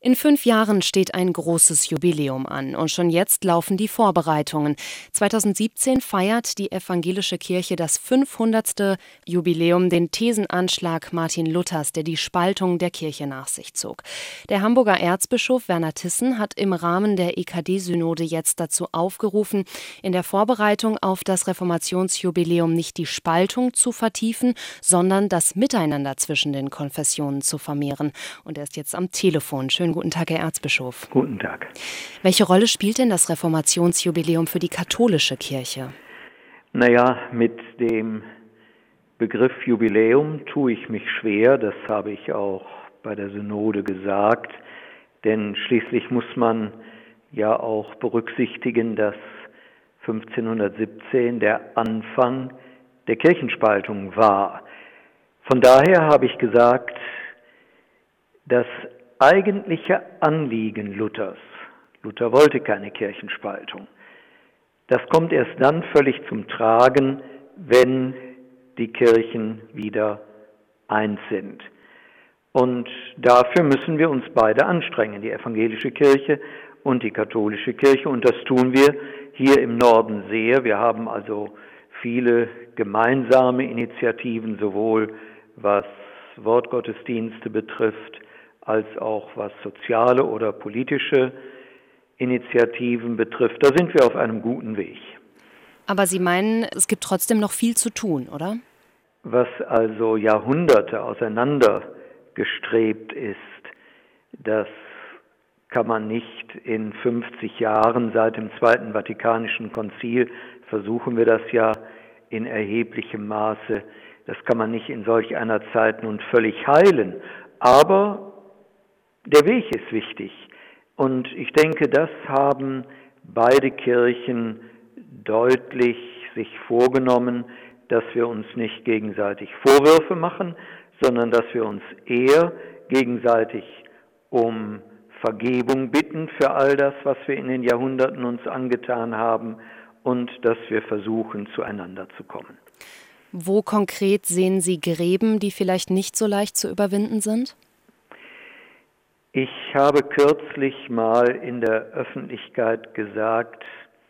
In 5 Jahren steht ein großes Jubiläum an und schon jetzt laufen die Vorbereitungen. 2017 feiert die evangelische Kirche das 500. Jubiläum, den Thesenanschlag Martin Luthers, der die Spaltung der Kirche nach sich zog. Der Hamburger Erzbischof Werner Thyssen hat im Rahmen der EKD-Synode jetzt dazu aufgerufen, in der Vorbereitung auf das Reformationsjubiläum nicht die Spaltung zu vertiefen, sondern das Miteinander zwischen den Konfessionen zu vermehren. Und er ist jetzt am Telefon. Schönen guten Tag, Herr Erzbischof. Guten Tag. Welche Rolle spielt denn das Reformationsjubiläum für die katholische Kirche? Naja, mit dem Begriff Jubiläum tue ich mich schwer. Das habe ich auch bei der Synode gesagt. Denn schließlich muss man ja auch berücksichtigen, dass 1517 der Anfang der Kirchenspaltung war. Von daher habe ich gesagt, das eigentliche Anliegen Luthers, Luther wollte keine Kirchenspaltung, das kommt erst dann völlig zum Tragen, wenn die Kirchen wieder eins sind. Und dafür müssen wir uns beide anstrengen, die evangelische Kirche und die katholische Kirche. Und das tun wir hier im Norden sehr. Wir haben also viele gemeinsame Initiativen, sowohl was Wortgottesdienste betrifft, als auch was soziale oder politische Initiativen betrifft. Da sind wir auf einem guten Weg. Aber Sie meinen, es gibt trotzdem noch viel zu tun, oder? Was also Jahrhunderte auseinandergestrebt ist, das kann man nicht in 50 Jahren seit dem Zweiten Vatikanischen Konzil, versuchen wir das ja in erheblichem Maße, das kann man nicht in solch einer Zeit nun völlig heilen. Aber der Weg ist wichtig und ich denke, das haben beide Kirchen deutlich sich vorgenommen, dass wir uns nicht gegenseitig Vorwürfe machen, sondern dass wir uns eher gegenseitig um Vergebung bitten für all das, was wir in den Jahrhunderten uns angetan haben und dass wir versuchen, zueinander zu kommen. Wo konkret sehen Sie Gräben, die vielleicht nicht so leicht zu überwinden sind? Ich habe kürzlich mal in der Öffentlichkeit gesagt,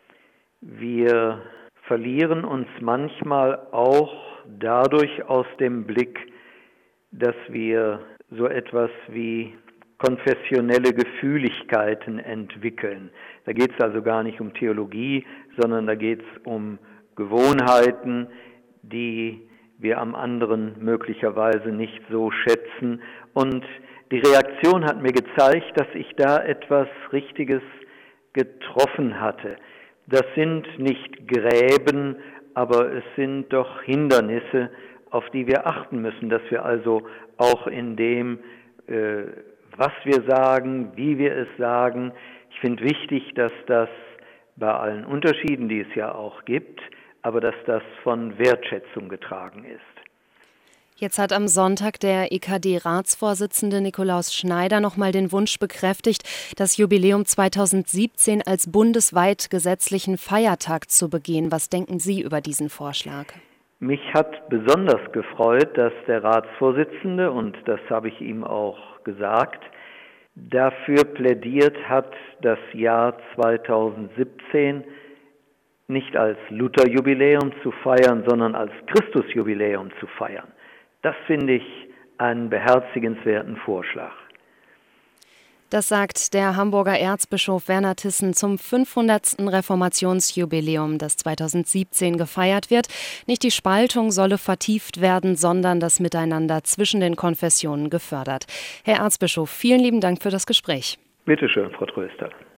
wir verlieren uns manchmal auch dadurch aus dem Blick, dass wir so etwas wie konfessionelle Gefühligkeiten entwickeln. Da geht es also gar nicht um Theologie, sondern da geht es um Gewohnheiten, die wir am anderen möglicherweise nicht so schätzen. Und die Reaktion hat mir gezeigt, dass ich da etwas Richtiges getroffen hatte. Das sind nicht Gräben, aber es sind doch Hindernisse, auf die wir achten müssen, dass wir also auch in dem, was wir sagen, wie wir es sagen, ich finde wichtig, dass das bei allen Unterschieden, die es ja auch gibt, aber dass das von Wertschätzung getragen ist. Jetzt hat am Sonntag der EKD-Ratsvorsitzende Nikolaus Schneider nochmal den Wunsch bekräftigt, das Jubiläum 2017 als bundesweit gesetzlichen Feiertag zu begehen. Was denken Sie über diesen Vorschlag? Mich hat besonders gefreut, dass der Ratsvorsitzende, und das habe ich ihm auch gesagt, dafür plädiert hat, das Jahr 2017 nicht als Luther-Jubiläum zu feiern, sondern als Christus-Jubiläum zu feiern. Das finde ich einen beherzigenswerten Vorschlag. Das sagt der Hamburger Erzbischof Werner Thyssen zum 500. Reformationsjubiläum, das 2017 gefeiert wird. Nicht die Spaltung solle vertieft werden, sondern das Miteinander zwischen den Konfessionen gefördert. Herr Erzbischof, vielen lieben Dank für das Gespräch. Bitte schön, Frau Tröster.